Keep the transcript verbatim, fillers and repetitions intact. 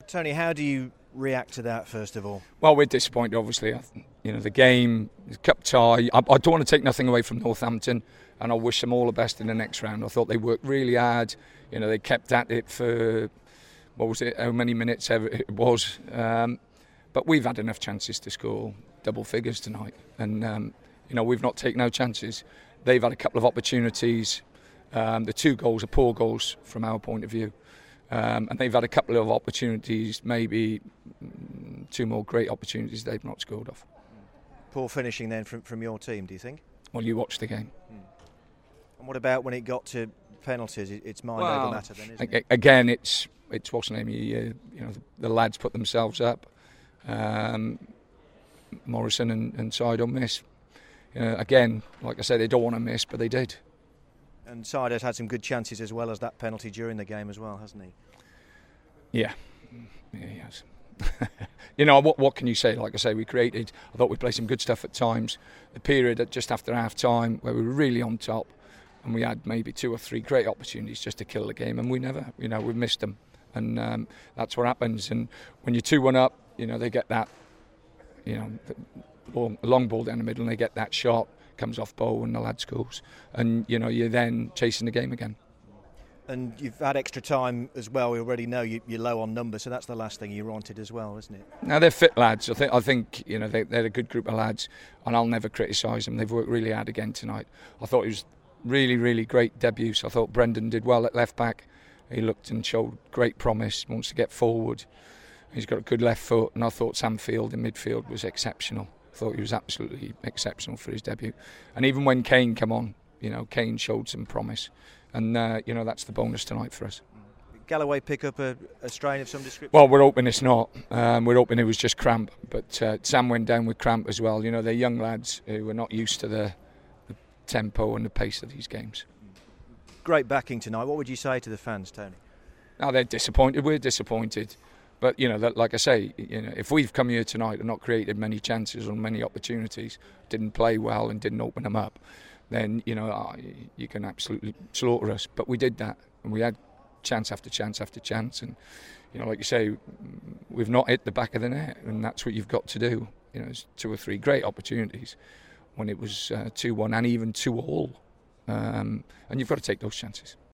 Tony, how do you react to that, first of all? Well, we're disappointed, obviously. You know, the game, the cup tie. I, I don't want to take nothing away from Northampton, and I wish them all the best in the next round. I thought they worked really hard. You know, they kept at it for, what was it, how many minutes ever it was. Um, but we've had enough chances to score double figures tonight. And, um, you know, we've not taken our chances. They've had a couple of opportunities. Um, the two goals are poor goals from our point of view. Um, and they've had a couple of opportunities, maybe two more great opportunities they've not scored off. Poor finishing then from, from your team, do you think? Well, you watched the game. Hmm. And what about when it got to penalties? It's mind well, over matter then, isn't a- it? Again, it's it's what's the name? You, you know, the, the lads put themselves up. Um, Morrison and, and Side on miss. You know, again, like I said, they don't want to miss, but they did. And Side has had some good chances as well as that penalty during the game as well, hasn't he? Yeah, yeah, he has. You know, what what can you say? Like I say, we created, I thought we played some good stuff at times. The period at just after half time where we were really on top and we had maybe two or three great opportunities just to kill the game, and we never, you know, we missed them. And um, that's what happens. And when you're two one up, you know, they get that, you know, long, long ball down the middle and they get that shot, comes off Bow and the lad scores. And, you know, you're then chasing the game again. And you've had extra time as well. We already know you, you're low on numbers, so that's the last thing you wanted as well, isn't it? Now, they're fit lads. I think, I think you know, they, they're a good group of lads, and I'll never criticise them. They've worked really hard again tonight. I thought it was really, really great debuts. I thought Brendan did well at left back. He looked and showed great promise, wants to get forward. He's got a good left foot, and I thought Sam Field in midfield was exceptional. I thought he was absolutely exceptional for his debut. And even when Kane came on, you know, Kane showed some promise. And, uh, you know, that's the bonus tonight for us. Galloway pick up a, a strain of some description? Well, we're hoping it's not. Um, we're hoping it was just cramp. But uh, Sam went down with cramp as well. You know, they're young lads who are not used to the, the tempo and the pace of these games. Great backing tonight. What would you say to the fans, Tony? Now, they're disappointed. We're disappointed. But, you know, that, like I say, you know, if we've come here tonight and not created many chances or many opportunities, didn't play well and didn't open them up, then, you know, you can absolutely slaughter us. But we did that, and we had chance after chance after chance. And, you know, like you say, we've not hit the back of the net, and that's what you've got to do. You know, it's two or three great opportunities when it was uh, two one and even two all. Um, and you've got to take those chances.